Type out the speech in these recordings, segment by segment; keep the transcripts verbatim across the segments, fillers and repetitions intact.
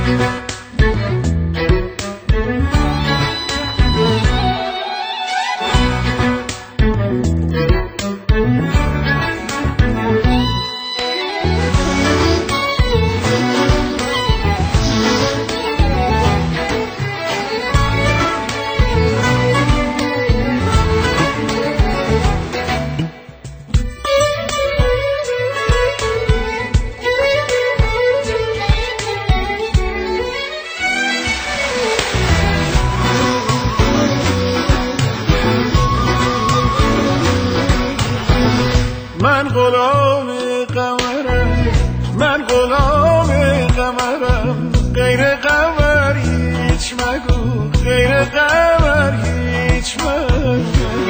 من غلام قمرم، من غلام قمرم، غیر قمر هیچ مگو، غیر قمر هیچ مگو.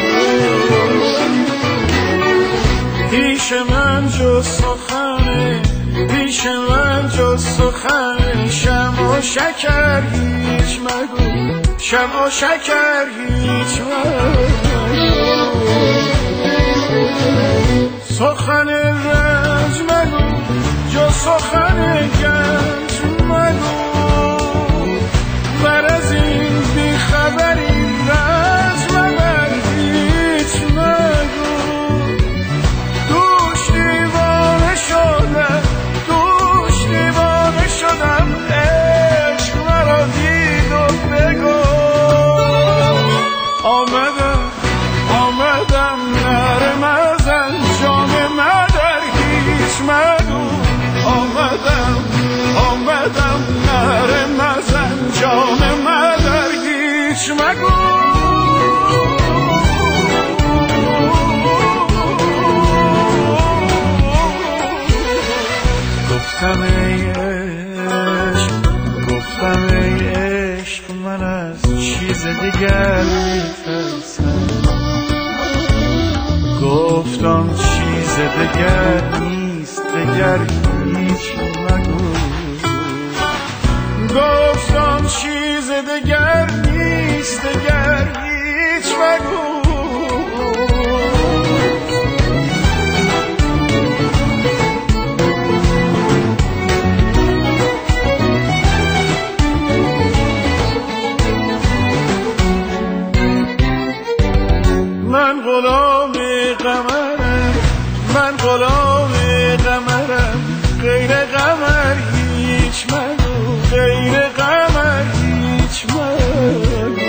پیش من جز سخنه، پیش من جز سخنه، شمع و شکر هیچ مگو، شمع و شکر هیچ مگو. سخن رنج مگو جز سخن گنج مگو، بر از این بیخبری رنج مبر هیچ مگو. دوش دیوانه شدم، دوش دیوانه شدم، عشق مرا دید و بگو. آمدم آمدم نرم ازن جام مدر هیچ مگو. آمدم آمدم نرم ازن جام مدر هیچ مگو. گفتم ای عشق، گفتم ای عشق، من از چیز دیگر میترسم. گفتم چیز دیگر نیست، دیگر هیچ مگو. گفتم چیز دیگر نیست، دیگر هیچ مگو. من غلام قمرم، من غلام قمرم، غیر قمر هیچ مگو، غیر قمر هیچ مگو.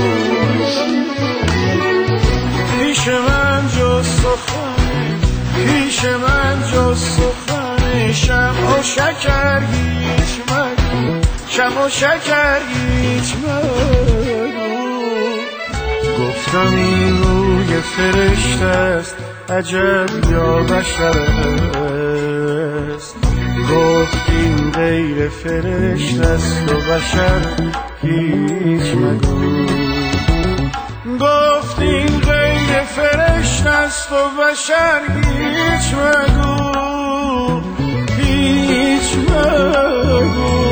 پیش من جز سخن، پیش من جز سخن، شمع و شکر هیچ مگو، شمع و شکر هیچ مگو. گفتم این روی فرشته است، عجب یا بشر است. گفت این غیر فرشته است و بشر هیچ مگو. گفت این غیر فرشته است و بشر هیچ مگو، هیچ مگو.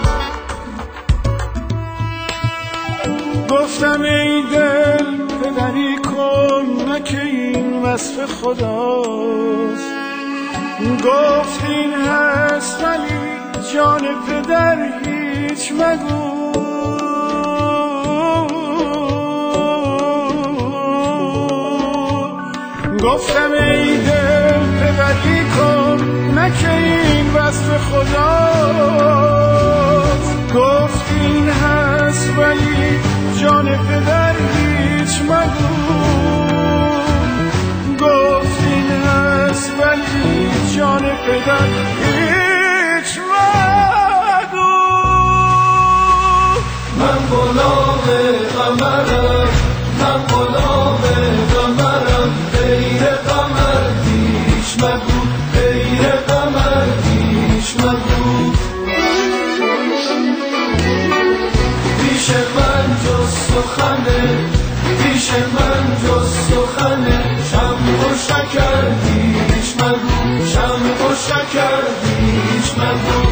گفتم ای دل پدری کن، نه که این وصف خداست. گفت این هست ولی جان پدر هیچ مگو. گفتم ای دل پدری کن، نه که این وصف خداست. گفت این هست ولی جان پدر هیچ مگو. گفت این هست ولی جان پدر هیچ مگو. من غلام قمرم، من غلام قمرم، غیر قمر هیچ مگو، غیر قمر هیچ مگو. پیش من جز سخنه، پیش من جز سخنه، شمع و شکر هیچ مگو، شمع و شکر هیچ مگو.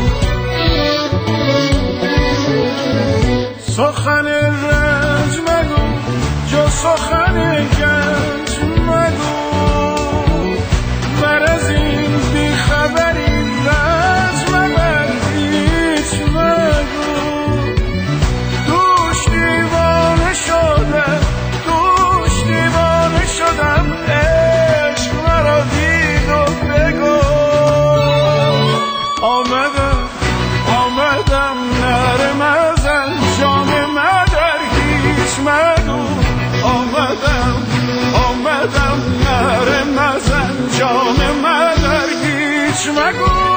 سخن رنج مگو جز سخن گنج مگو، بر از این بیخبری رنج مبر هیچ مگو. هیچ مگو